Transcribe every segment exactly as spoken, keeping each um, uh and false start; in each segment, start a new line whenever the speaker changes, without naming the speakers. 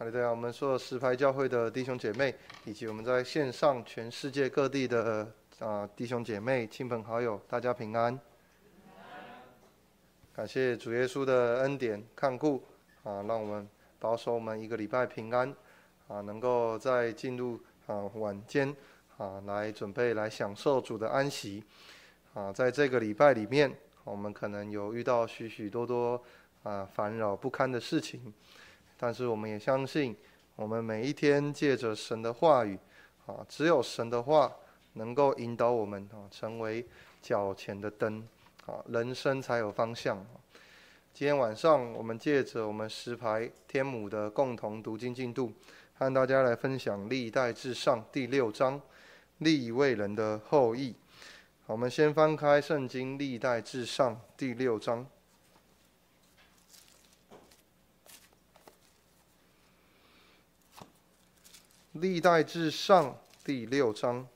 好的，我们所有石牌教会的弟兄姐妹，以及我们在线上全世界各地的啊、呃、弟兄姐妹、亲朋好友，大家平安。感谢主耶稣的恩典看顾啊，让我们保守我们一个礼拜平安啊，能够在进入啊晚间啊来准备来享受主的安息啊。在这个礼拜里面，我们可能有遇到许许多多啊烦扰不堪的事情。但是我们也相信，我们每一天借着神的话语，啊，只有神的话能够引导我们啊，成为脚前的灯，啊，人生才有方向。今天晚上，我们借着我们石牌天母的共同读经进度，和大家来分享历代志上第六章利未人的后裔。我们先翻开圣经历代志上第六章。历代志上第六章，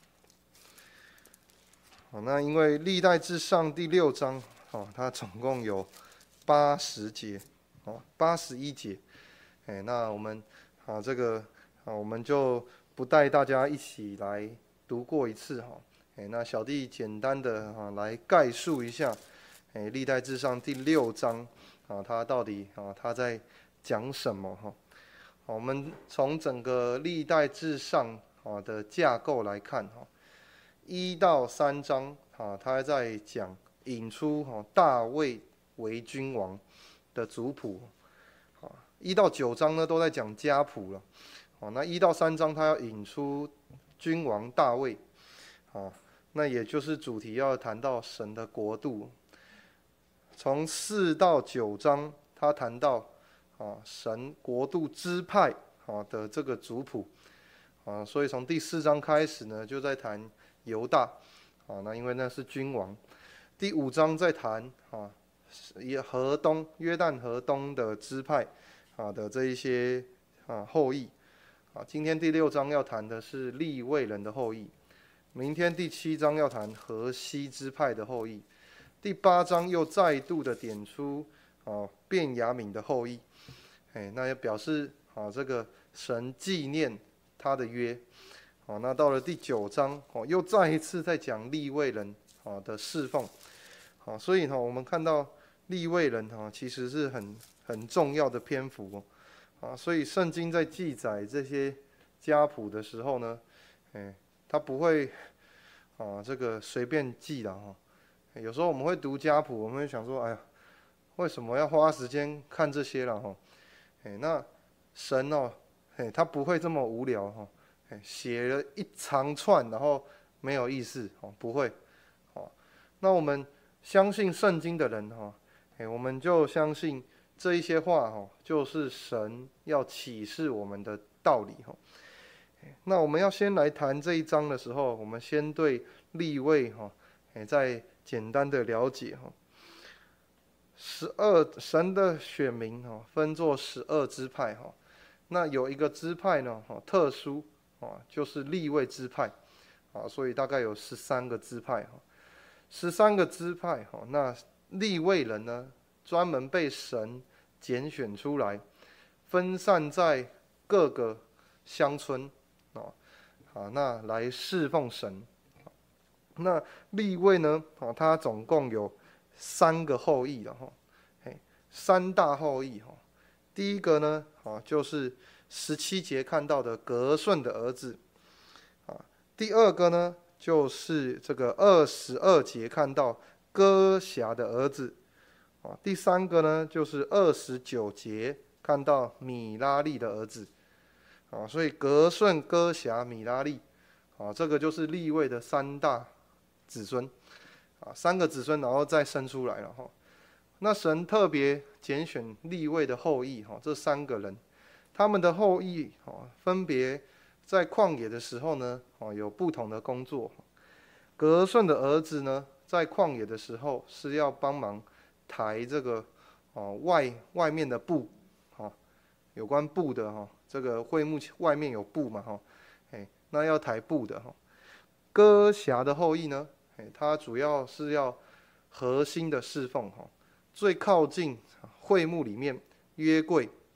好，那因为历代志上第六章，哦，它总共有八十节，哦，八十一节，哎，那我们啊，这个啊，我们就不带大家一起来读过一次哈，哎，那小弟简单的啊来概述一下，哎，历代志上第六章啊，它到底啊它在讲什么哈？我们从整个历代志上的架构来看，一到三章他在讲引出大卫为君王的族谱，一到九章呢都在讲家谱了。那一到三章他要引出君王大卫，那也就是主题要谈到神的国度。从四到九章他谈到啊，神国度支派啊的这个族谱啊，所以从第四章开始呢，就在谈犹大啊，那因为那是君王。第五章在谈啊，也河东约旦河东的支派啊的这一些啊后裔啊。今天第六章要谈的是利未人的后裔，明天第七章要谈河西支派的后裔，第八章又再度的点出啊便雅悯的后裔。哎，那也表示啊，这个神纪念他的约，啊，那到了第九章，哦，又再一次在讲利未人啊的侍奉，啊，所以呢，我们看到利未人啊，其实是很很重要的篇幅，啊，所以圣经在记载这些家谱的时候呢，哎，他不会啊这个随便记的哈，有时候我们会读家谱，我们会想说，哎呀，为什么要花时间看这些了哈？那神哦，他不会这么无聊哈，写了一长串，然后没有意思哦，不会哦。那我们相信圣经的人哈，我们就相信这一些话哈，就是神要启示我们的道理哈。那我们要先来谈这一章的时候，我们先对利未哈，再简单的了解哈。十二神的选民哈，分作十二支派哈。那有一个支派呢，特殊啊，就是利未支派啊，所以大概有十三个支派哈。十三个支派哈，那利未人呢，专门被神拣选出来，分散在各个乡村啊，啊，那来侍奉神。那利未呢，啊，他总共有三个后裔的哈，三大后裔哈。第一个呢，啊，就是十七节看到的革顺的儿子，啊，第二个呢，就是这个二十二节看到哥辖的儿子，啊，第三个呢，就是二十九节看到米拉利的儿子，啊，所以革顺、哥辖、米拉利，啊，这个就是利未的三大子孙。啊，三个子孙，然后再生出来了哈。那神特别拣选利未的后裔哈，这三个人，他们的后裔哈，分别在旷野的时候呢，哦，有不同的工作。革顺的儿子呢，在旷野的时候是要帮忙抬这个哦外外面的布，哈，有关布的哈，这个会幕外面有布嘛哈，哎，那要抬布的哈。哥辖的后裔呢？他主要是要核心的侍奉，最靠近会幕里面约柜，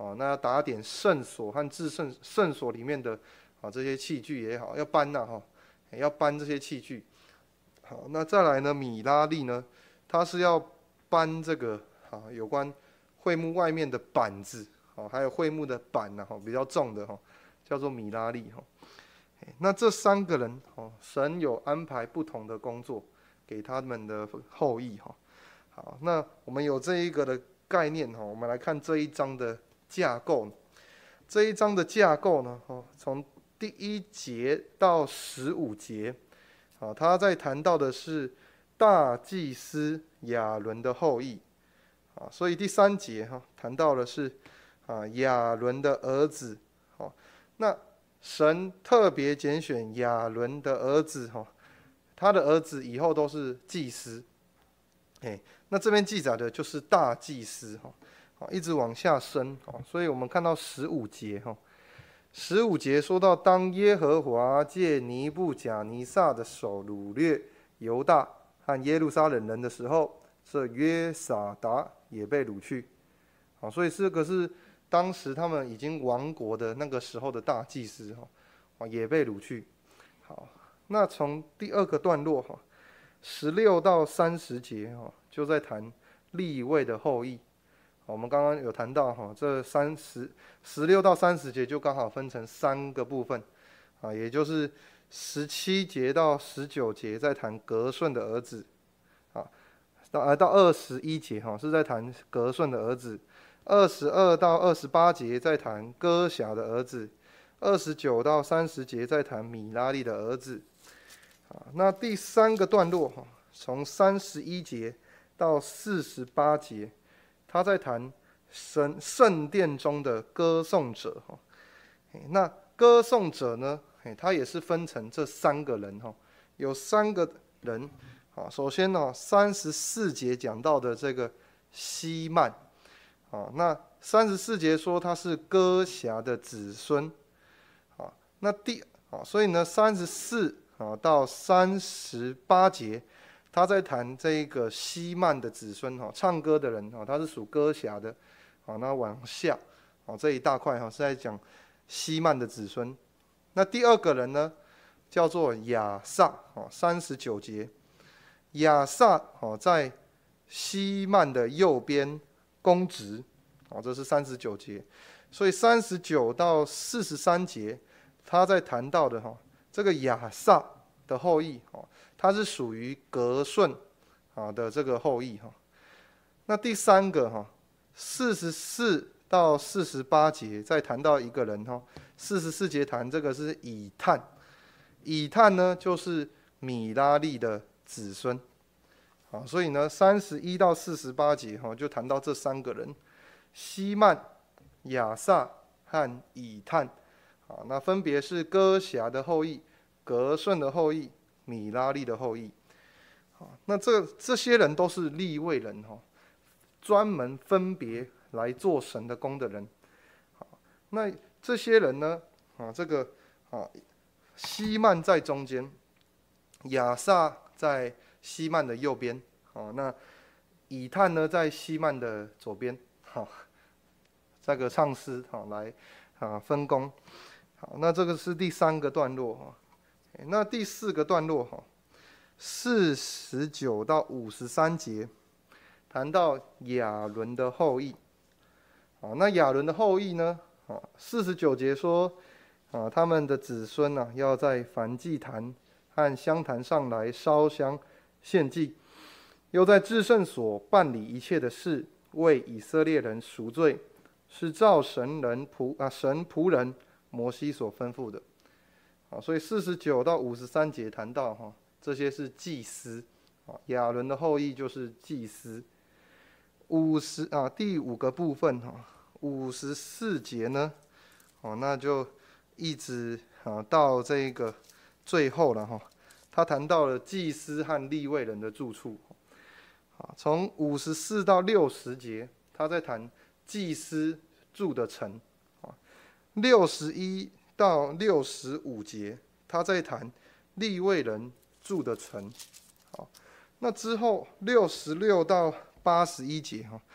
啊，那要打点圣所和至圣圣所里面的啊这些器具也好，要搬呐哈，要搬这些器具。好，那再来呢，米拉利呢，他是要搬这个啊有关会幕外面的板子，啊，还有会幕的板呐，哈，比较重的哈，叫做米拉利哈。那这三个人哦，神有安排不同的工作给他们的后裔哈。好，那我们有这一个的概念哈，我们来看这一章的架构。这一章的架构呢，哦，从第一节到十五节，啊，他在谈到的是大祭司亚伦的后裔，啊，所以第三节哈谈到的是啊亚伦的儿子，好，那神特别拣选亚伦的儿子哈，他的儿子以后都是祭司，哎，那这边记载的就是大祭司哈，一直往下升，所以我们看到十五节哈，十五节说到，当耶和华借尼布甲尼撒的手掳掠犹大和耶路撒冷人的时候，这约撒达也被掳去，好，所以这个是当时他们已经亡国的那个时候的大祭司哈，也被掳去。好，那从第二个段落哈，十六到三十节哈，就在谈利未的后裔。我们刚刚有谈到哈，这三十十六到三十节就刚好分成三个部分啊，也就是十七节到十九节在谈革顺的儿子啊，到到二十一节哈是在谈革顺的儿子。二十二到二十八节在谈歌辖的儿子，二十九到三十节在谈米拉利的儿子。啊，那第三个段落哈，从三十一节到四十八节，他在谈神圣殿中的歌颂者哈。那歌颂者呢，他也是分成这三个人哈，有三个人。啊，首先呢，三十四节讲到的这个希曼。啊，那三十四节说他是歌辖的子孙，啊，那第啊，所以呢，三十四啊到三十八节，他在谈这个希曼的子孙哈，唱歌的人啊，他是属歌辖的，啊，那往下啊这一大块哈是在讲希曼的子孙。那第二个人呢，叫做亚萨啊，三十九节，亚萨啊在希曼的右边。公职，哦，这是三十九节，所以三十九到四十三节，他在谈到的哈，这个亚萨的后裔，哦，他是属于革顺啊的这个后裔哈。那第三个哈，四十四到四十八节再谈到一个人哈，四十四节谈这个是以探，以探呢就是米拉利的子孙。啊，所以呢，三十一到四十八节哈，就谈到这三个人：希曼、亚萨和以探。啊，那分别是歌辖的后裔、革顺的后裔、米拉利的后裔。啊，那这这些人都是利未人哈，专门分别来做神的工的人。好，那这些人呢，啊，这个啊，希曼在中间，亚萨在希曼的右边，好，那以探呢在希曼的左边，好，这个唱诗好来啊分工，好，那这个是第三个段落哈，那第四个段落哈，四十九到五十三节谈到亚伦的后裔，好，那亚伦的后裔呢，啊，四十九节说啊他们的子孙呢、啊、要在燔祭坛和香坛上来烧香献祭，又在至圣所办理一切的事，为以色列人赎罪，是照神人仆啊神仆人摩西所吩咐的。啊，所以四十九到五十三节谈到哈，这些是祭司啊，亚伦的后裔就是祭司。五十啊第五个部分哈，五十四节呢，哦那就一直啊到这个最后了哈。他谈到了祭司和利未人的住处，啊，从五十四到六十节，他在谈祭司住的城，啊，六十一到六十五节，他在谈利未人住的城，好，那之后六十六到八十一节哈，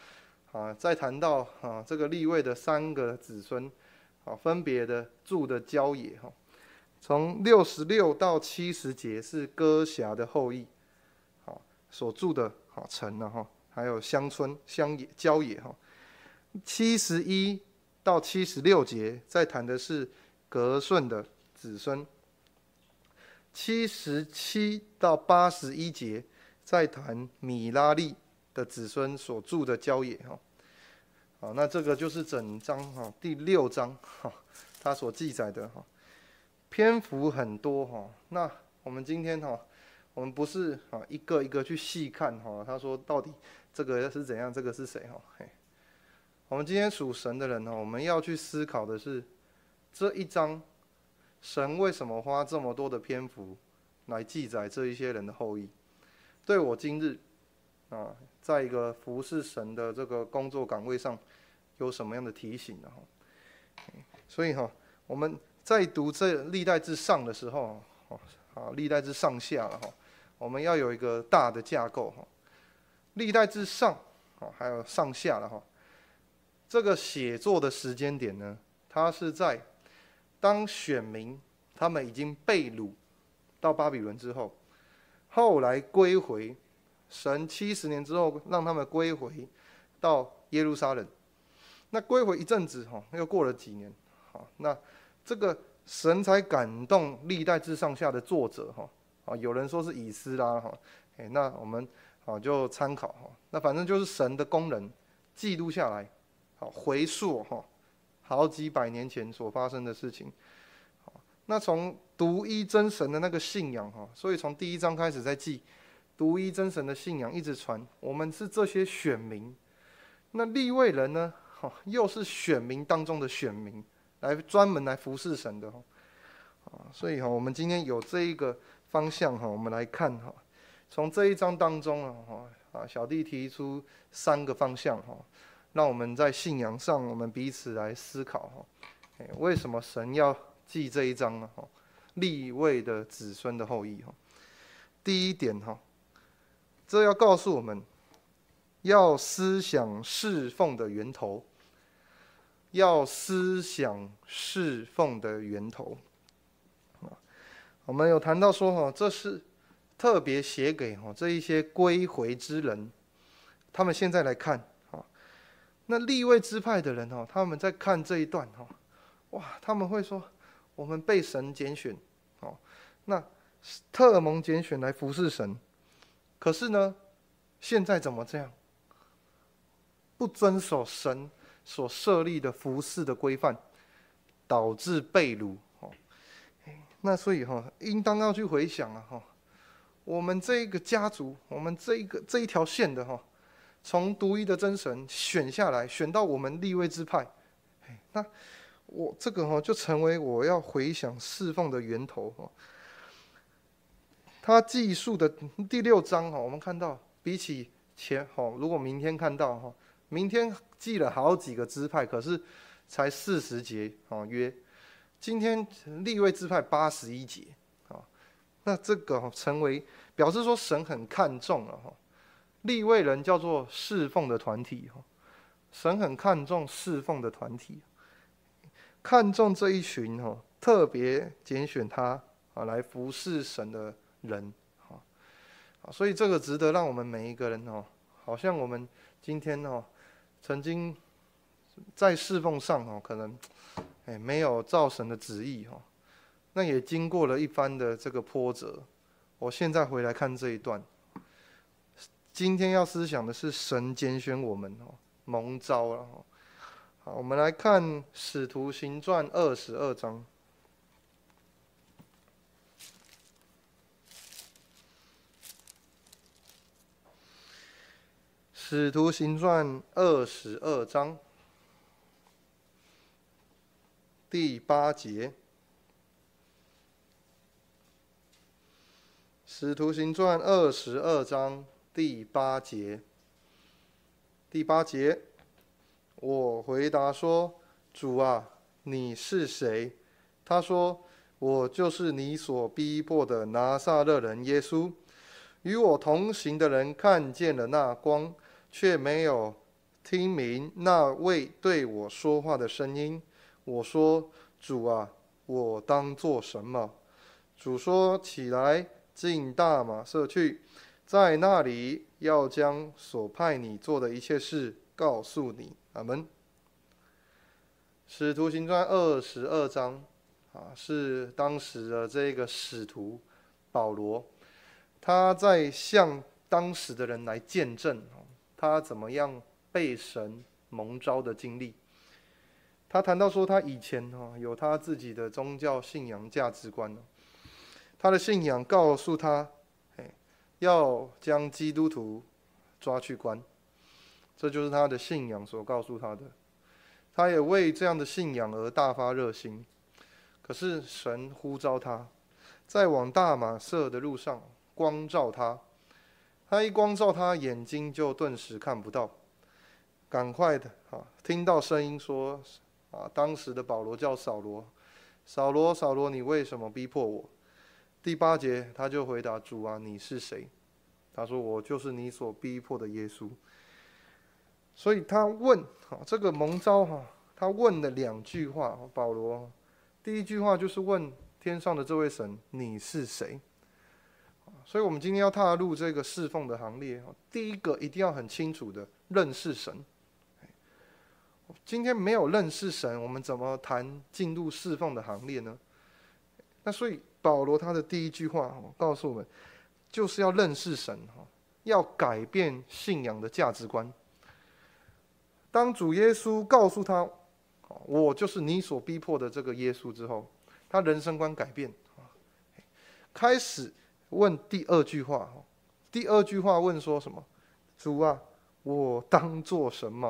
啊，再谈到啊这个利未的三个子孙，啊分别的住的郊野哈，从六十六到七十节是哥辖的后裔，好所住的好城呢哈，还有乡村乡野郊野哈。七十一到七十六节在谈的是革顺的子孙，七十七到八十一节在谈米拉利的子孙所住的郊野哈。好，那这个就是整章哈第六章哈，它所记载的哈，篇幅很多哈。那我们今天哈，我们不是啊一个一个去细看哈，他说到底这个是怎样，这个是谁哈？嘿，我们今天属神的人哈，我们要去思考的是这一章，神为什么花这么多的篇幅来记载这一些人的后裔？对我今日啊，在一个服侍神的这个工作岗位上，有什么样的提醒呢？所以哈，我们在读这历代志上的时候，啊，历代志上下了哈，我们要有一个大的架构哈。历代志上，还有上下了哈。这个写作的时间点呢，它是在当选民他们已经被掳到巴比伦之后，后来归回。神七十年之后让他们归回到耶路撒冷，那归回一阵子哈，又过了几年，好，那这个神才感动历代志上下的作者哈，啊，有人说是以斯拉哈，哎，那我们好就参考哈，那反正就是神的工人记录下来，好回溯哈，好几百年前所发生的事情，好，那从独一真神的那个信仰哈，所以从第一章开始在记。独一真神的信仰一直传，我们是这些选民。那利未人呢？哦、又是选民当中的选民，来专门来服侍神的。哦、所以哈、哦，我们今天有这一个方向哈、哦，我们来看哈、哦，从这一章当中啊，啊，小弟提出三个方向哈、哦，让我们在信仰上，我们彼此来思考哈、哦，为什么神要记这一章呢？哈，利未的子孙的后裔哈、哦。第一点哈。这要告诉我们，要思想侍奉的源头，要思想侍奉的源头。我们有谈到说，这是特别写给这一些归回之人，他们现在来看，那利未支派的人，他们在看这一段，哇，他们会说，我们被神拣选，那特蒙拣选来服侍神。可是呢，现在怎么这样？不遵守神所设立的服事的规范，导致被掳。那所以哈，应当要去回想啊哈，我们这一个家族，我们这一个这一条线的哈，从独一的真神选下来，选到我们利未支派，那我这个哈就成为我要回想侍奉的源头哈。他记述的第六章哈，我们看到比起前哈，如果明天看到哈，明天记了好几个支派，可是才四十节哦约，今天利未支派八十一节啊，那这个成为表示说神很看重了哈，利未人叫做侍奉的团体哈，神很看重侍奉的团体，看重这一群哈，特别拣选他啊来服侍神的人，所以这个值得让我们每一个人哦，好像我们今天哦，曾经在侍奉上哦，可能哎没有照神的旨意哦，那也经过了一番的这个波折。我现在回来看这一段，今天要思想的是神拣选我们哦，蒙召了哦。好，我们来看《使徒行传》二十二章。使徒行传二十二章第八节，使徒行传二十二章第八节，第八节，我回答说：“主啊，你是谁？”他说：“我就是你所逼迫的拿撒勒人耶稣。与我同行的人看见了那光，却没有听明那位对我说话的声音。我说：主啊，我当做什么？主说：起来，进大马色去，在那里要将所派你做的一切事告诉你。阿们。使徒行传二十二章啊，是当时的这个使徒保罗，他在向当时的人来见证他怎么样被神蒙召的经历。他谈到说，他以前有他自己的宗教信仰价值观，他的信仰告诉他，要将基督徒抓去关，这就是他的信仰所告诉他的。他也为这样的信仰而大发热心。可是神呼召他，在往大马色的路上光照他，他一光照他，眼睛就顿时看不到。赶快的啊，听到声音说啊，当时的保罗叫扫罗，扫罗，扫罗，你为什么逼迫我？第八节他就回答：主啊，你是谁？他说：我就是你所逼迫的耶稣。所以他问这个蒙召，他问了两句话。保罗第一句话就是问天上的这位神，你是谁？所以我们今天要踏入这个侍奉的行列，第一个一定要很清楚的认识神。今天没有认识神，我们怎么谈进入侍奉的行列呢？那所以保罗他的第一句话告诉我们，就是要认识神，要改变信仰的价值观。当主耶稣告诉他，我就是你所逼迫的这个耶稣之后，他人生观改变，开始问第二句话。第二句话问说什么？主啊，我当做什么？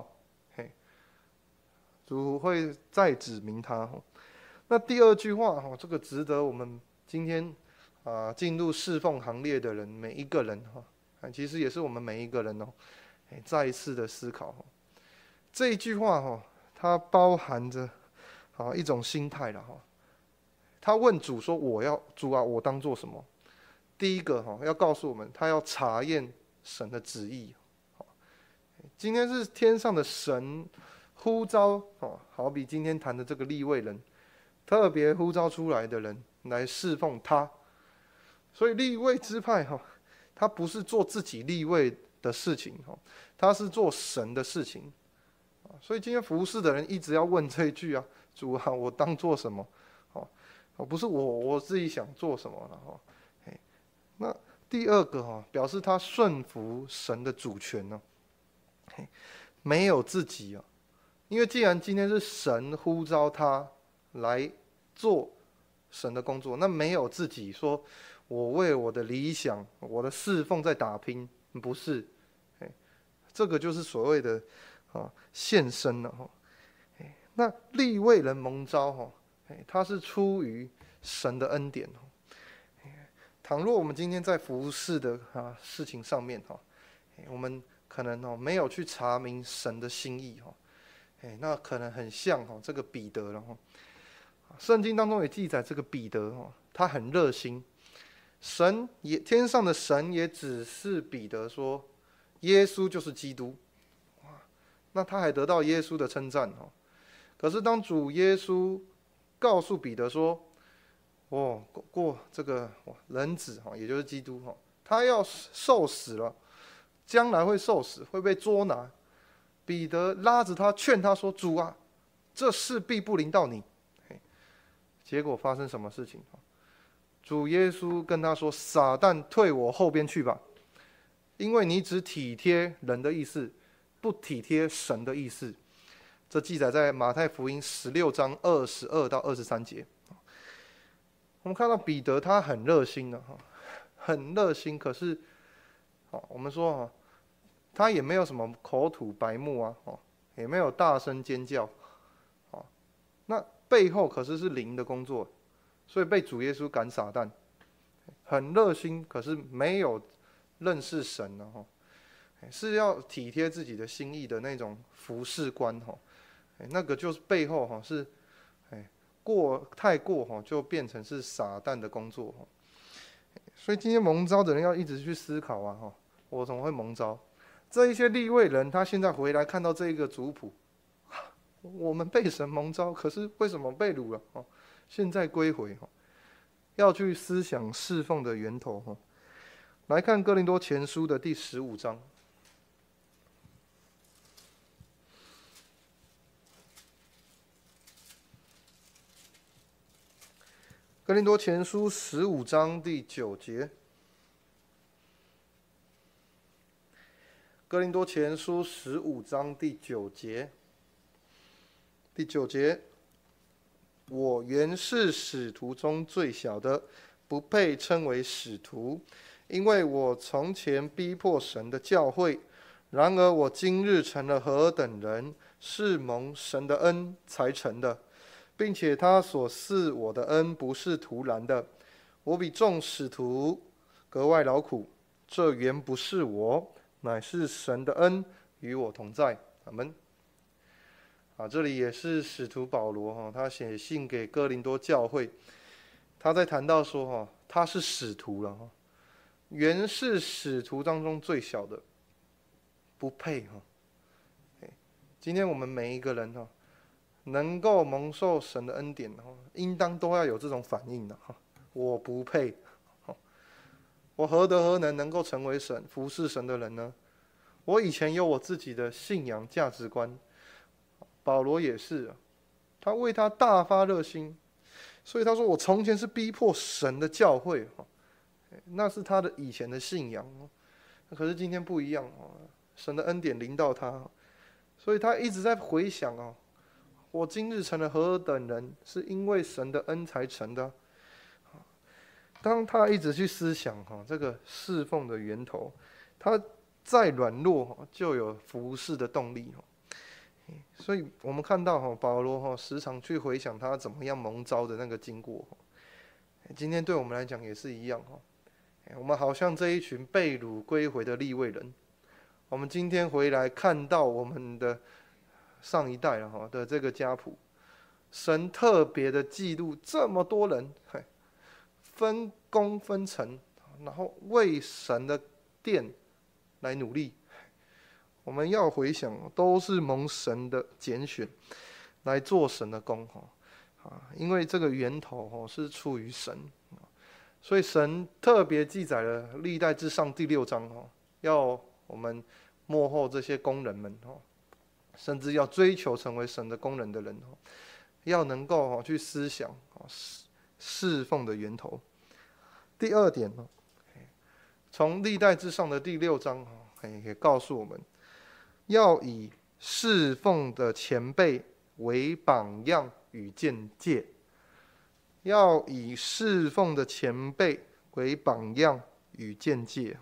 主会再指明他。那第二句话，这个值得我们今天啊进入侍奉行列的人，每一个人哈，其实也是我们每一个人哦，再一次的思考。这一句话哈，它包含着啊一种心态了哈。他问主说：“我要主啊，我当做什么？”第一个哈，要告诉我们，他要查验神的旨意。今天是天上的神呼召，好比今天谈的这个利未人，特别呼召出来的人来侍奉他。所以利未支派哈，他不是做自己利未的事情哈，他是做神的事情。所以今天服侍的人一直要问这一句啊：主啊，我当做什么？哦，不是我我自己想做什么了哈。那第二个哈，表示他顺服神的主权呢，没有自己啊。因为既然今天是神呼召他来做神的工作，那没有自己说我为我的理想、我的侍奉在打拼，不是。这个就是所谓的啊献身了哈。那利未人蒙召哈，他是出于神的恩典。倘若我们今天在服事的啊事情上面哈，我们可能哦没有去查明神的心意哈，那可能很像哈这个彼得了哈。圣经当中也记载这个彼得哈，他很热心，神也天上的神也指示彼得说，耶稣就是基督。哇，那他还得到耶稣的称赞哈。可是当主耶稣告诉彼得说，哦，过这个人子哈，也就是基督哈，他要受死了，将来会受死，会被捉拿。彼得拉着他劝他说：“主啊，这事必不临到你。”结果发生什么事情？主耶稣跟他说：“撒旦，退我后边去吧，因为你只体贴人的意思，不体贴神的意思。”这记载在马太福音十六章二十二到二十三节。我们看到彼得他很热心的哈，很热心，可是，我们说哈，他也没有什么口吐白沫啊，也没有大声尖叫，那背后可是是灵的工作，所以被主耶稣赶撒旦，很热心，可是没有认识神呢哈，是要体贴自己的心意的那种服事观哈，那个就是背后哈是，过太过哈，就变成是撒旦的工作。所以今天蒙召的人要一直去思考啊哈，我怎么会蒙召？ 这一些利未人，他现在回来看到这一个族谱，我们被神蒙召，可是为什么被掳了？哦，现在归回，要去思想侍奉的源头。来看哥林多前书的第十五章。哥林多前书十五章第九节。哥林多前书十五章第九节。第九节，我原是使徒中最小的，不配称为使徒，因为我从前逼迫神的教会。然而我今日成了何等人，是蒙神的恩才成的，并且他所赐我的恩不是徒然的。我比众使徒格外劳苦，这原不是我，乃是神的恩与我同在。阿们。啊，这里也是使徒保罗哈，他写信给哥林多教会，他在谈到说哈，他是使徒了哈，原是使徒当中最小的，不配哈。今天我们每一个人哈，能够蒙受神的恩典哈，应当都要有这种反应的哈，我不配，我何德何能能够成为神服侍神的人呢？我以前有我自己的信仰价值观。保罗也是，他为他大发热心，所以他说：“我从前是逼迫神的教会，那是他的以前的信仰。可是今天不一样，神的恩典临到他，所以他一直在回想哦，我今日成了何等人，是因为神的恩才成的。”当他一直去思想哈这个侍奉的源头，他再软弱就有服侍的动力。所以我们看到保罗时常去回想他怎么样蒙召的那个经过。今天对我们来讲也是一样，我们好像这一群被掳归回的利未人，我们今天回来看到我们的上一代的这个家谱，神特别的记录这么多人分工分成，然后为神的殿来努力。我们要回想，都是蒙神的拣选来做神的工，因为这个源头是出于神，所以神特别记载了历代志上第六章，要我们末后这些工人们，甚至要追求成为神的工人的人，要能够去思想侍奉的源头。第二点，从历代志上的第六章也告诉我们，要以侍奉的前辈为榜样与鉴戒。要以侍奉的前辈为榜样与鉴戒。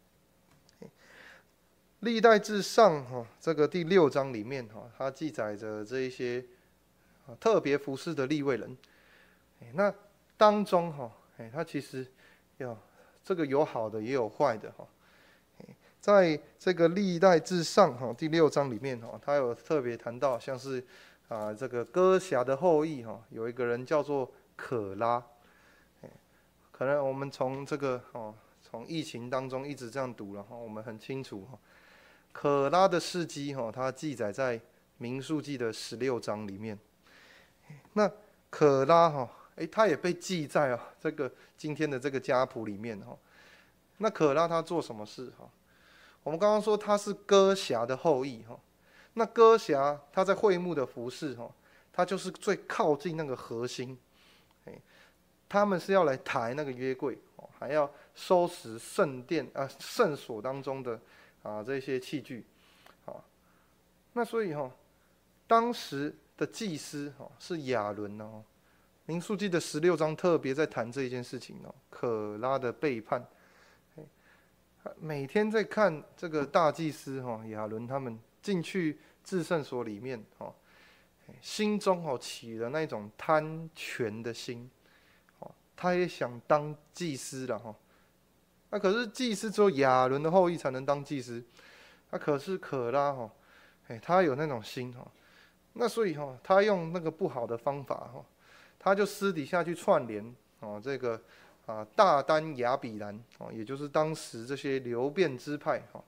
历代志上这个第六章里面，它记载着这一些特别服侍的利未人。那当中它其实有这个有好的也有坏的。在这个历代志上第六章里面，他有特别谈到，像是啊这个哥辖的后裔，有一个人叫做可拉。可能我们从这个从疫情当中一直这样读了，我们很清楚，可拉的事迹他记载在民数记的十六章里面。那可拉他也被记在这个今天的这个家谱里面。那可拉他做什么事？我们刚刚说他是哥辖的后裔，那哥辖他在会幕的服事，他就是最靠近那个核心。他们是要来抬那个约柜，还要收拾圣殿啊圣所当中的啊这些器具。那所以当时的祭司是亚伦哦。民数记的十六章特别在谈这一件事情哦，可拉的背叛。每天在看这个大祭司亚伦他们进去至圣所里面，心中起了那种贪权的心，他也想当祭司了。那可是祭司只有亚伦的后裔才能当祭司，那可是可拉他有那种心，那所以他用那个不好的方法，他就私底下去串联这个啊，大丹亚比兰，也就是当时这些流变支派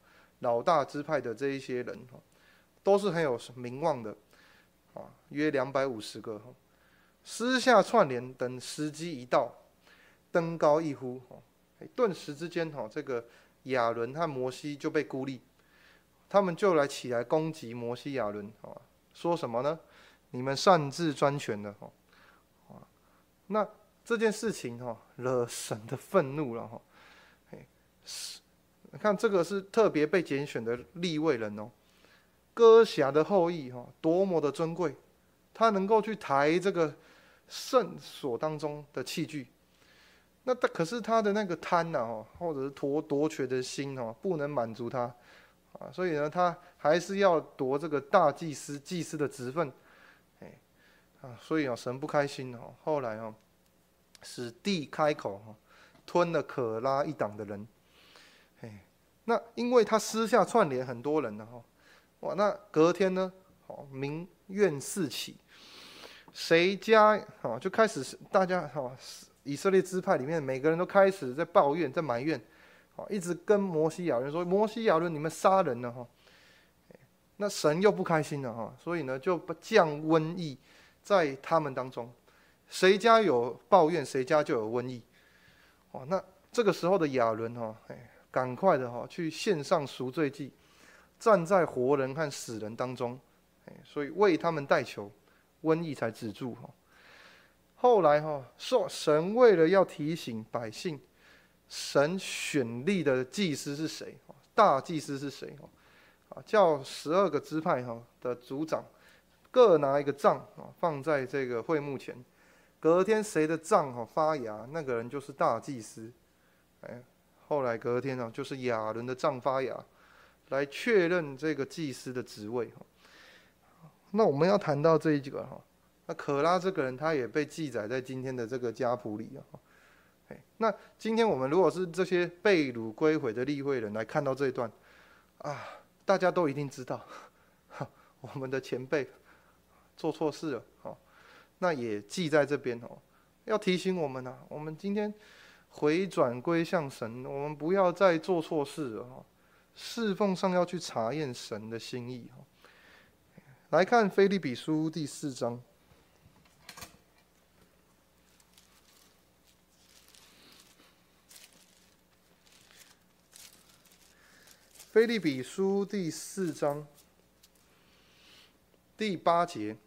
老大支派的这一些人，都是很有名望的，啊，约两百五十个，私下串联，等时机一到，登高一呼，顿时之间，这个亚伦和摩西就被孤立，他们就来起来攻击摩西亚伦，说什么呢？你们擅自专权了，那这件事情惹神的愤怒了。看这个是特别被拣选的利未人哦，哥辖的后裔哈，多么的尊贵，他能够去抬这个圣所当中的器具。那他可是他的那个贪呐、啊，或者是夺夺权的心哦、啊，不能满足他啊，所以呢，他还是要夺这个大祭司祭司的职分，哎啊，所以啊，神不开心哦、啊，后来哦、啊，使地开口、啊、吞了可拉一党的人。那因为他私下串联很多人呢，哈，哇，那隔天呢，哦，民怨四起，谁家哦就开始大家哈，以色列支派里面每个人都开始在抱怨，在埋怨，哦，一直跟摩西亚伦说，摩西亚伦你们杀人了哈，那神又不开心了哈，所以呢就降瘟疫在他们当中，谁家有抱怨，谁家就有瘟疫，哦，那这个时候的亚伦哈，哎。赶快的哈，去献上赎罪祭，站在活人和死人当中，所以为他们代求，瘟疫才止住哈。后来哈，说神为了要提醒百姓，神选立的祭司是谁？大祭司是谁？啊，叫十二个支派哈的族长各拿一个杖啊，放在这个会幕前。隔天谁的杖哈发芽，那个人就是大祭司。哎。后来隔天呢，就是亚伦的杖发芽，来确认这个祭司的职位。那我们要谈到这一个哈，那可拉这个人他也被记载在今天的这个家谱里啊。那今天我们如果是这些被掳归回的利未人来看到这一段啊，大家都一定知道，我们的前辈做错事了，那也记在这边哦，要提醒我们啊，我们今天。回转归向神，我们不要再做错事了。侍奉上要去查验神的心意。来看腓立比书第四章。腓立比书第四章第八节。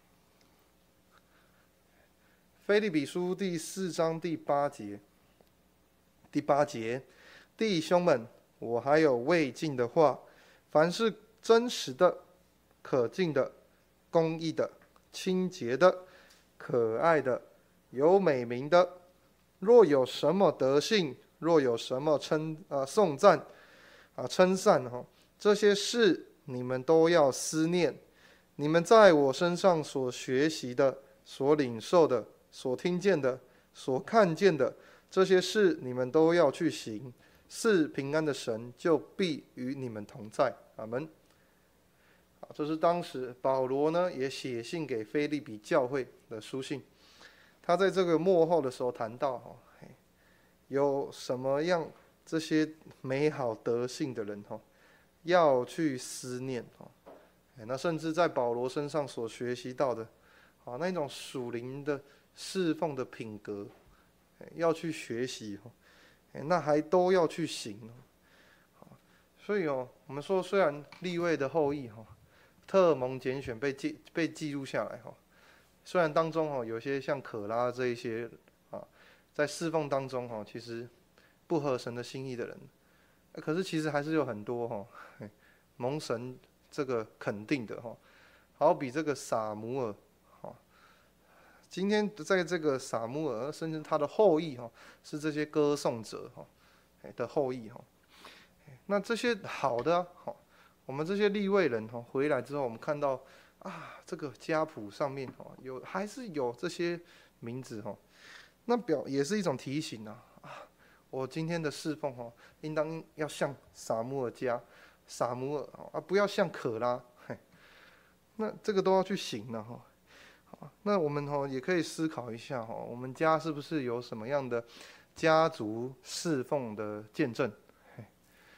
腓立比书第四章第八节。第八节，弟兄们，我还有未尽的话，凡是真实的、可敬的、公义的、清洁的、可爱的、有美名的，若有什么德性，若有什么称啊颂赞啊称赞哈，这些事你们都要思念。你们在我身上所学习的、所领受的、所听见的、所看见的。这些事你们都要去行，是平安的神就必与你们同在。阿们。这是当时保罗呢也写信给腓立比教会的书信。他在这个末后的时候谈到，有什么样这些美好德性的人要去思念。那甚至在保罗身上所学习到的那种属灵的侍奉的品格。要去学习，那还都要去行。所以哦，我们说，虽然利未的后裔哈，特蒙拣选被记被记录下来哈，虽然当中哈有些像可拉这一些啊，在侍奉当中哈，其实不合神的心意的人，可是其实还是有很多哈，蒙神这个肯定的哈，好比这个撒母耳。今天在这个撒母耳，甚至他的后裔哈，是这些歌颂者哈的后裔哈。那这些好的哈，我们这些利未人哈回来之后，我们看到啊，这个家谱上面哈有还是有这些名字哈，那表也是一种提醒啊啊，我今天的侍奉哈，应当要像撒母耳家撒母耳啊，不要像可拉，那这个都要去行了哈。那我们也可以思考一下，我们家是不是有什么样的家族侍奉的见证？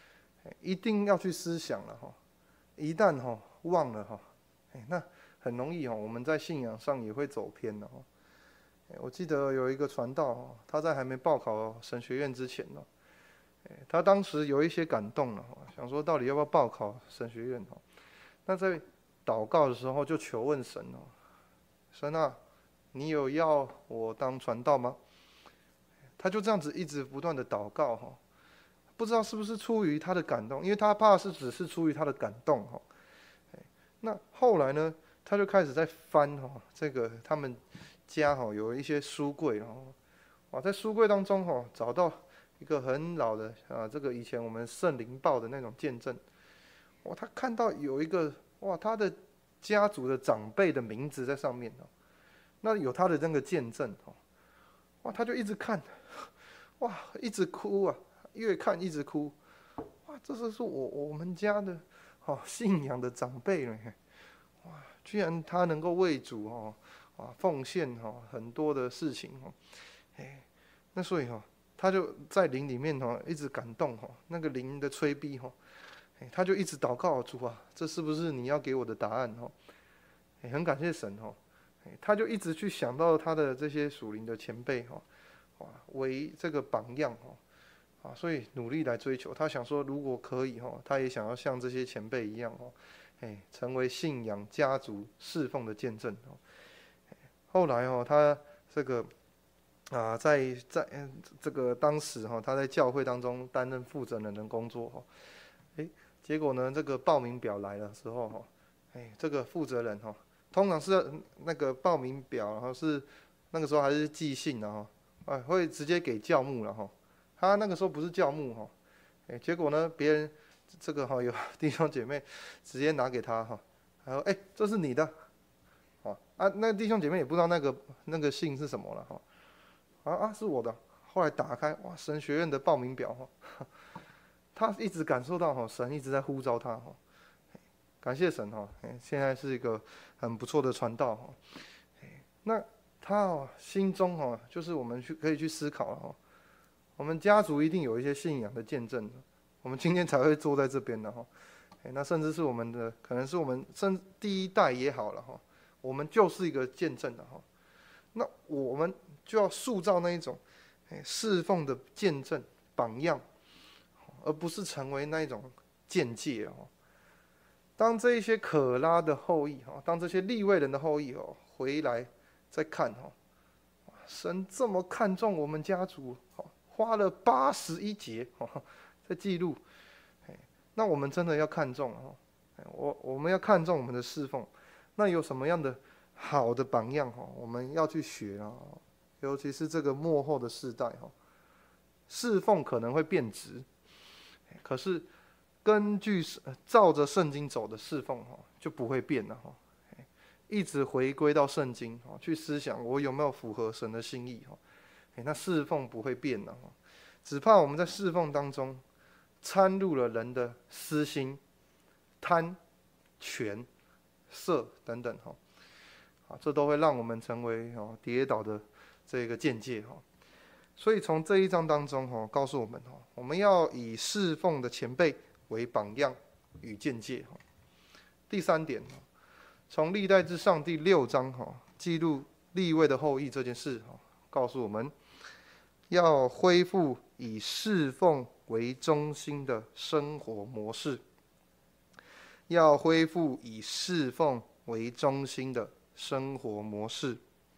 一定要去思想了哈。一旦哈忘了哈，那很容易哈，我们在信仰上也会走偏了哈。我记得有一个传道，他在还没报考神学院之前呢，他当时有一些感动了，想说到底要不要报考神学院哈。那在祷告的时候就求问神哦，神啊，你有要我当传道吗？他就这样子一直不断的祷告哈。不知道是不是出于他的感动，因为他怕是只是出于他的感动哈。那后来呢，他就开始在翻哈这个他们家哈有一些书柜哈，哇，在书柜当中哈找到一个很老的啊，这个以前我们圣灵报的那种见证，哇，他看到有一个哇他的家族的长辈的名字在上面哦，那有他的那个见证哦，哇，他就一直看，哇，一直哭啊。越看一直哭，哇！这是是我我们家的哦信仰的长辈了，哇！居然他能够为主哦，啊奉献哦很多的事情哦，哎，那所以哈、哦，他就在灵里面哦一直感动哈、哦，那个灵的催逼哈、哦，哎，他就一直祷告主啊，这是不是你要给我的答案哦？哎，很感谢神哦，哎，他就一直去想到他的这些属灵的前辈哈、哦，哇，为这个榜样哦。啊，所以努力来追求。他想说，如果可以哈，他也想要像这些前辈一样哦，哎，成为信仰家族侍奉的见证哦。后来哦，他这个啊，在在这个当时哈，他在教会当中担任负责人的工作哈。哎，结果呢，这个报名表来的时候哈，哎，这个负责人哈，通常是那个报名表，然后是那个时候还是寄信的哈，啊，会直接给教牧了哈。他那个时候不是教牧哈，哎，结果呢，别人这个哈有弟兄姐妹直接拿给他哈，还说哎，这是你的，哦啊，那弟兄姐妹也不知道那个那个信是什么了哈，啊啊是我的，后来打开哇，神学院的报名表哈，他一直感受到哈，神一直在呼召他哈，感谢神哈，现在是一个很不错的传道哈，那他哦心中哈，就是我们去可以去思考了哈。我们家族一定有一些信仰的见证，我们今天才会坐在这边的哈。那甚至是我们的，可能是我们甚至第一代也好了哈，我们就是一个见证的哈。那我们就要塑造那一种侍奉的见证榜样，而不是成为那一种见解哦。当这一些可拉的后裔哈，当这些利未人的后裔哦回来再看哈，神这么看重我们家族，花了八十一节在记录，那我们真的要看重哦，我我们要看重我们的侍奉，那有什么样的好的榜样哈，我们要去学啊，尤其是这个末后的世代哈，侍奉可能会变质，可是根据照着圣经走的侍奉哈就不会变了哈，一直回归到圣经去思想我有没有符合神的心意哈。那侍奉不会变了，只怕我们在侍奉当中掺入了人的私心、贪、权、色等等哈，啊，这都会让我们成为哦跌倒的这个见解哈。所以从这一章当中哈，告诉我们哈，我们要以侍奉的前辈为榜样与见解哈。第三点，从历代志上第六章哈，记录利未的后裔这件事哈，告诉我们。要恢复以侍奉为中心的生活模式，要恢复以侍奉为中心的生活模式。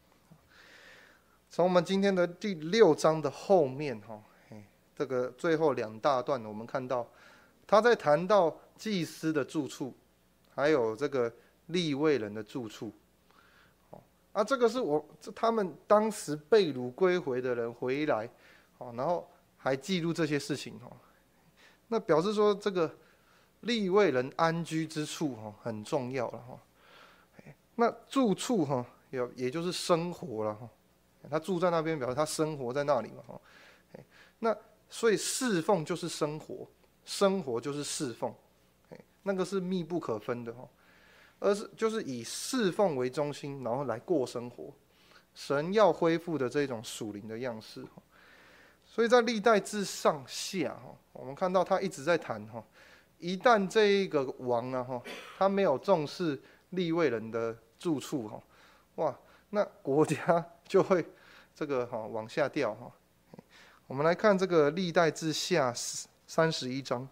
从我们今天的第六章的后面哈，这个最后两大段，我们看到他在谈到祭司的住处，还有这个利未人的住处。啊，这个是我他们当时被掳归回的人回来，然后还记录这些事情，那表示说这个利未人安居之处很重要了。那住处也也就是生活了，他住在那边，表示他生活在那里嘛。那所以侍奉就是生活，生活就是侍奉，那个是密不可分的。而是就是以侍奉为中心，然后来过生活。神要恢复的这种属灵的样式， 所以在历代志上下哈，我们看到他一直在谈哈，一旦这一个王啊哈，他没有重视利未人的住处哈，哇，那国家就会这个哈往下掉哈。我们来看这个历代志下三十一章。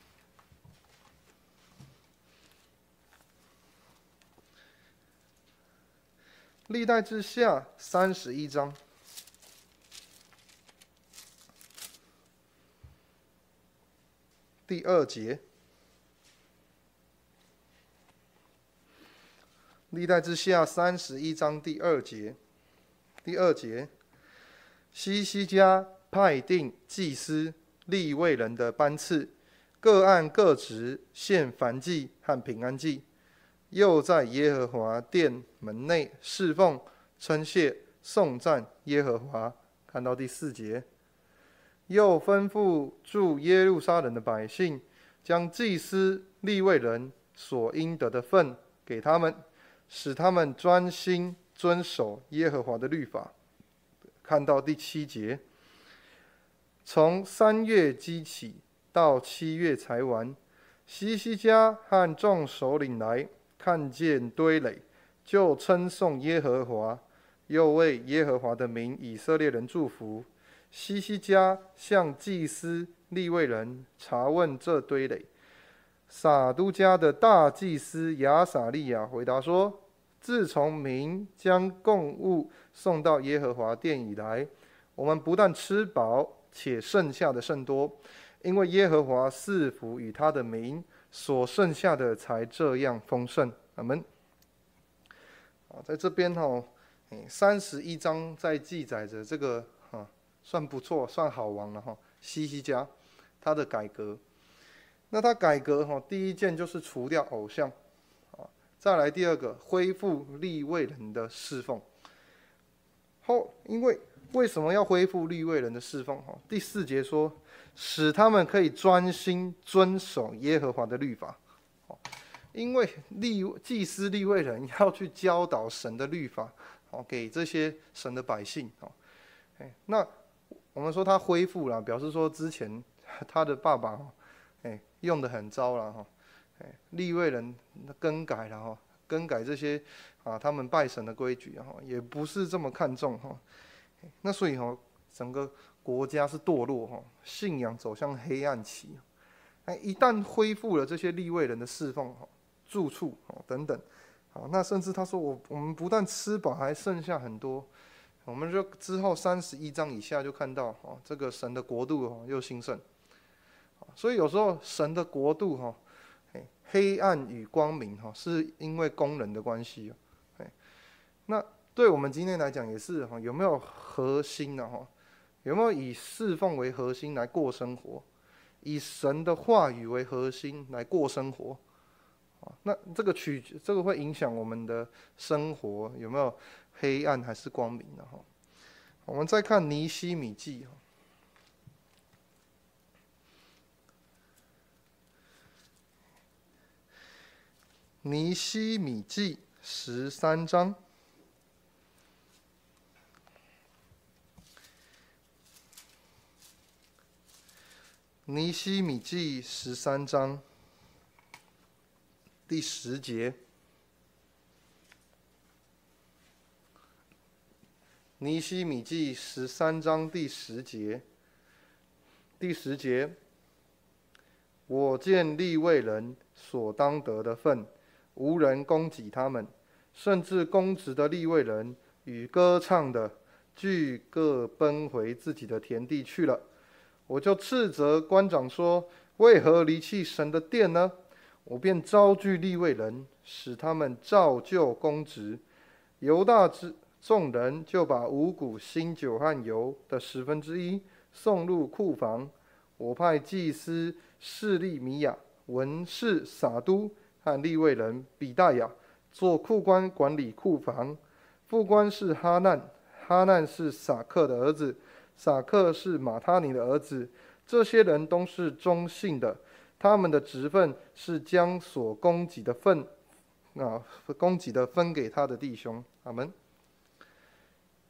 历代志下三十一章第二节。历代志下三十一章第二节，第二节，希西家派定祭司、利未人的班次，各按各职献燔祭和平安祭，又在耶和华殿门内侍奉、称谢、颂赞耶和华。看到第四节，又吩咐住耶路撒冷的百姓，将祭司、利未人所应得的份给他们，使他们专心遵守耶和华的律法。看到第七节，从三月积起到七月才完，希西家和众首领来，看见堆垒，就称颂耶和华，又为耶和华的名以色列人祝福。希西家向祭司利未人查问这堆垒。撒都家的大祭司亚撒利亚回答说：自从民将供物送到耶和华殿以来，我们不但吃饱，且剩下的甚多，因为耶和华赐福与他的民，所剩下的才这样丰盛。阿们。在这边哈，三十一章在记载着这个哈，算不错，算好王了哈。希西家他的改革，那他改革哈，第一件就是除掉偶像，再来第二个恢复利未人的侍奉。后因为为什么要恢复利未人的侍奉？哈，第四节说，使他们可以专心遵守耶和华的律法。因为利祭司利未人要去教导神的律法，给这些神的百姓。那我们说他恢复了，表示说之前他的爸爸用得很糟了，利未人更改了，更改这些啊他们拜神的规矩，也不是这么看重。那所以整个国家是堕落，信仰走向黑暗期。一旦恢复了这些利未人的侍奉、住处等等，那甚至他说我我们不但吃饱，还剩下很多。我们就之后三十一章以下就看到，这个神的国度又兴盛。所以有时候神的国度，黑暗与光明是因为工人的关系。那对我们今天来讲也是，有没有核心呢？有没有以侍奉为核心来过生活？以神的话语为核心来过生活，那这个取这个会影响我们的生活有没有黑暗还是光明呢？我们再看尼希米记，尼希米记十三章。尼希米记十三章第十节，尼希米记十三章第十节，第十节，我见利未人所当得的份，无人供给他们，甚至公职的利未人与歌唱的，俱各奔回自己的田地去了。我就斥责官长说：为何离弃神的殿呢？我便招聚利未人，使他们照旧公职。犹大之众人就把五谷、新酒和油的十分之一送入库房。我派祭司示利米亚、文士撒都和利未人比大雅做库官，管理库房。副官是哈难，哈难是撒克的儿子，撒克是马他尼的儿子。这些人都是忠信的，他们的职分是将所供给的份啊供给的分给他的弟兄。阿们。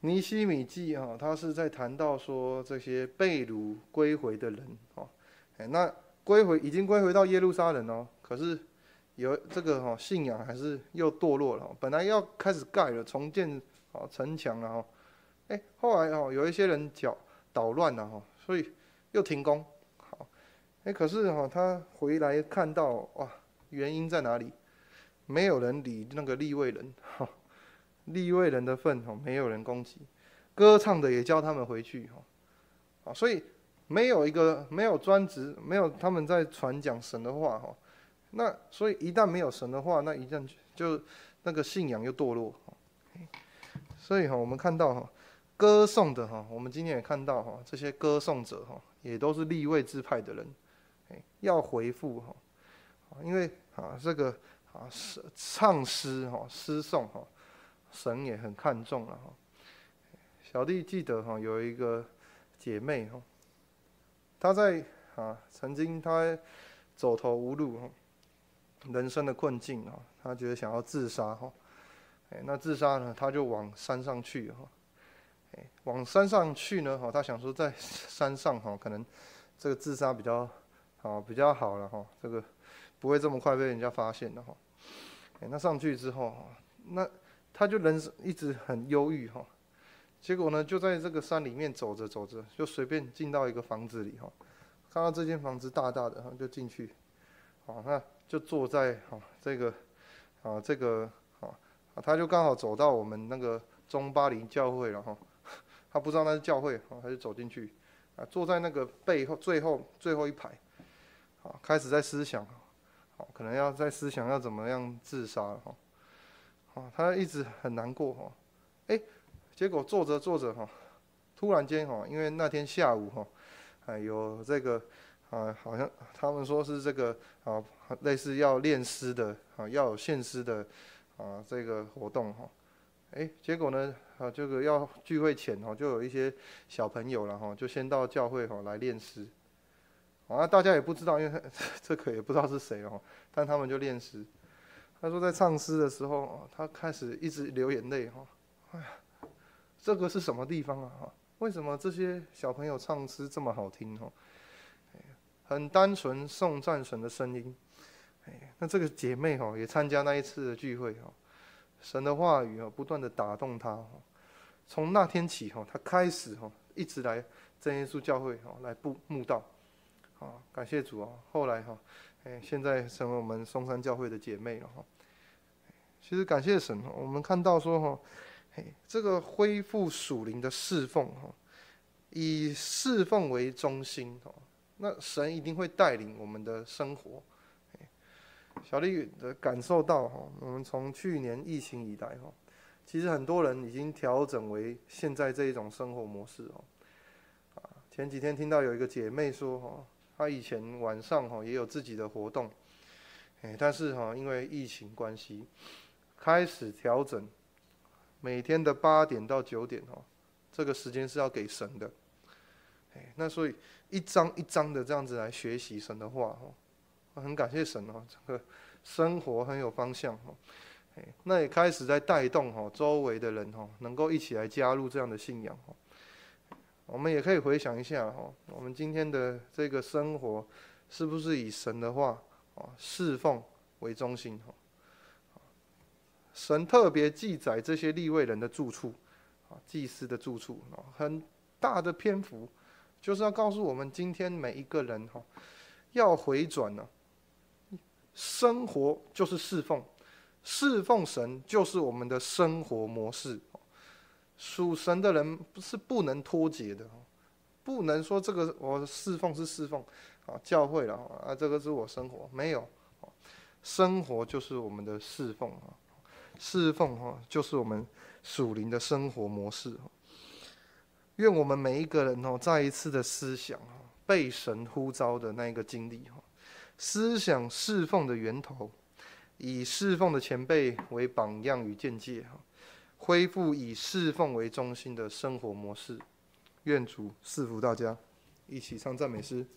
尼希米记哈，他是在谈到说这些被掳归回的人哦，哎，那归回已经归回到耶路撒冷哦，可是有这个哈信仰还是又堕落了，本来要开始盖了，重建哦城墙了哈，哎，后来哦有一些人搅捣乱了哈，所以又停工，好，哎，可是哈他回来看到哇，原因在哪里？没有人理那个利未人，哈。利未人的份没有人攻击，歌唱的也叫他们回去哈，所以没有一个没有专职，没有他们在传讲神的话哈，那所以一旦没有神的话，那一旦就那个信仰又堕落，所以哈我们看到哈歌颂的哈，我们今天也看到哈这些歌颂者哈也都是利未支派的人，要回复哈，因为啊这个啊唱诗哈诗颂哈。神也很看重了哈。小弟记得哈，有一个姐妹哈，她在啊曾经她走投无路哈，人生的困境啊，她觉得想要自杀哈，哎，那自杀呢，她就往山上去哈，哎，往山上去呢哈，她想说在山上哈，可能这个自杀比较好比较好了哈，这个不会这么快被人家发现的哈。哎，那上去之后，那他就人生一直很忧郁哈，结果呢，就在这个山里面走着走着，就随便进到一个房子里哈，看到这间房子大大的，就进去，好，那就坐在哈这个啊这个啊，他就刚好走到我们那个中巴黎教会了哈，他不知道那是教会，他就走进去，啊，坐在那个背后最后最后一排，啊，开始在思想，好，可能要在思想要怎么样自杀了哈。哦，他一直很难过哈，哎，结果坐着坐着哈，突然间哈，因为那天下午哈，哎有这个啊，好像他们说是这个啊，类似要练诗的啊，要有献诗的啊这个活动哈，哎，结果呢啊，这个要聚会前哈，就有一些小朋友了哈，就先到教会哈来练诗，啊，大家也不知道，因为这个也不知道是谁哦，但他们就练诗。他说在唱诗的时候，他开始一直流眼泪哈，哎呀，这个是什么地方啊？为什么这些小朋友唱诗这么好听哦？很单纯颂赞神的声音。那这个姐妹哈也参加那一次的聚会哈，神的话语哈不断的打动她哈。从那天起哈，她开始哈一直来真耶稣教会哈来布慕道，啊，感谢主啊！后来哈。哎，现在成为我们松山教会的姐妹了哈。其实感谢神，我们看到说哈，哎，这个恢复属灵的侍奉哈，以侍奉为中心哈，那神一定会带领我们的生活。小丽的感受到哈，我们从去年疫情以来哈，其实很多人已经调整为现在这一种生活模式哦。啊，前几天听到有一个姐妹说哈。他以前晚上哈也有自己的活动，哎，但是哈因为疫情关系，开始调整，每天的八点到九点哈，这个时间是要给神的，哎，那所以一章一章的这样子来学习神的话哈，很感谢神哦，这个生活很有方向哈，哎，那也开始在带动哈周围的人哈，能够一起来加入这样的信仰哈。我们也可以回想一下哈，我们今天的这个生活是不是以神的话啊侍奉为中心哈？神特别记载这些利未人的住处啊，祭司的住处，很大的篇幅，就是要告诉我们今天每一个人哈，要回转呢，生活就是侍奉，侍奉神就是我们的生活模式。属神的人是不能脱节的，不能说这个我侍奉是侍奉啊，教会了啊，这个是我生活，没有，生活就是我们的侍奉啊，侍奉哈就是我们属灵的生活模式。愿我们每一个人哦，再一次的思想被神呼召的那一个经历哈，思想侍奉的源头，以侍奉的前辈为榜样与见解哈。恢复以侍奉为中心的生活模式，愿主赐福大家。一起唱赞美诗，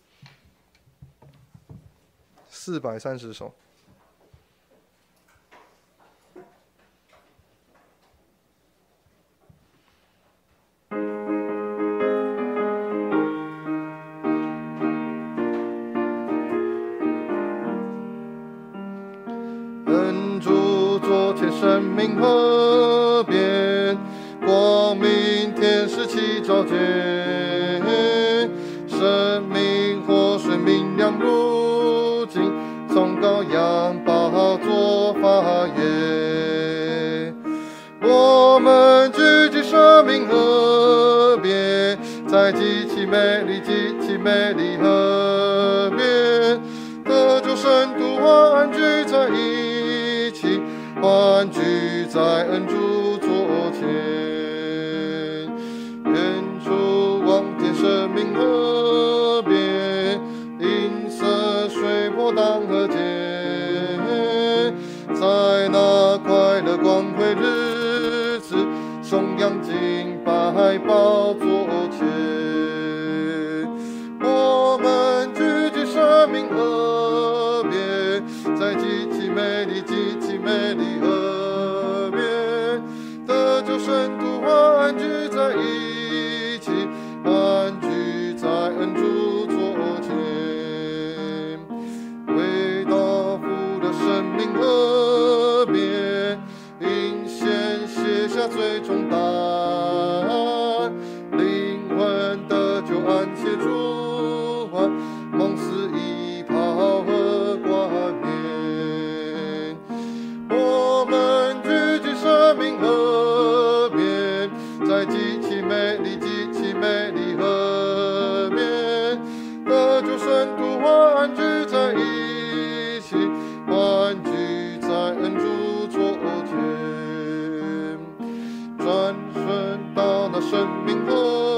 四百三十首。 见生命河边，光明天使齐照见，生命活水明亮如镜，从羔羊宝座发源。我们聚集生命河边，在极其美丽、极其美丽河边，得救圣徒欢聚在一起，欢聚在恩主座前。远处望见生命河边，银色水波荡河间，在那快乐光辉日子，颂扬敬拜宝座前。我们聚集生命河边，在极其美丽、极其美丽河边，得救圣徒欢聚在一起，欢聚在恩主座前。为道父的生命河边，因献卸下最重担，灵魂得救安歇主怀，蒙死一袍和冠冕。我们聚集生命河边，在极其美丽、极其美丽河边，得救圣徒欢聚在一起，欢聚在恩主座前。转瞬到那生命河